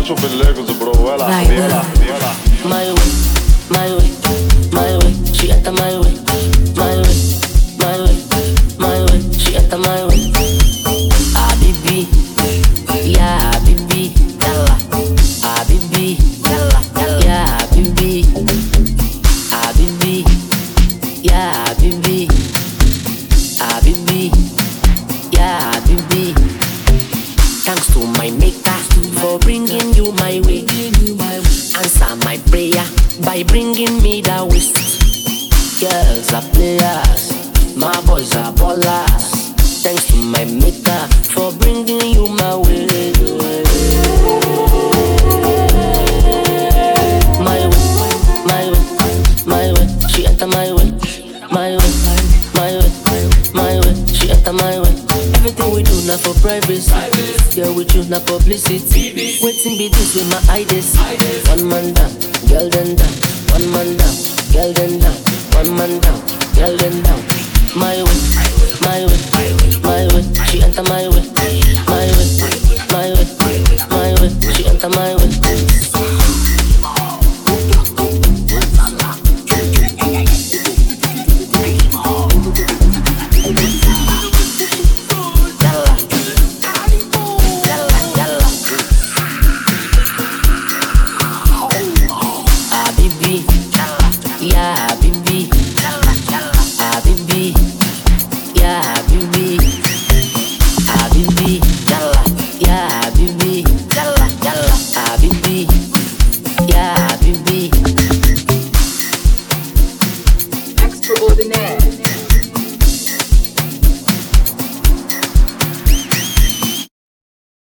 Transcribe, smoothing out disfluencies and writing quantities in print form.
mucho pellegos, bro. Vela, vela, vela. My way, my way, my way. She enter my way, my way, my way, my way. She enter my way. Habibi, yeah, Habibi, yalla. Habibi, yalla, yalla. Yeah, Habibi, Habibi, yeah, Habibi, Habibi, yeah, Habibi. Thanks to my maker for bringing you my way. Answer my prayer by bringing me the waste. Girls are players, my boys are ballers. Thanks to my maker for bringing you my way. My way, my way, my way. She enter my way. My way, my way, my way. She enter my way. Everything we do not for privacy. Girl with you not publicity. Waiting be this with my ideas. One man down, girl then down. One man down, girl then down. One man down, girl then down. My way, my way, my way. She enter my way. My way, my way, my way. She enter my way. Yeah, Habibi, yeah, Habibi, yeah, Habibi.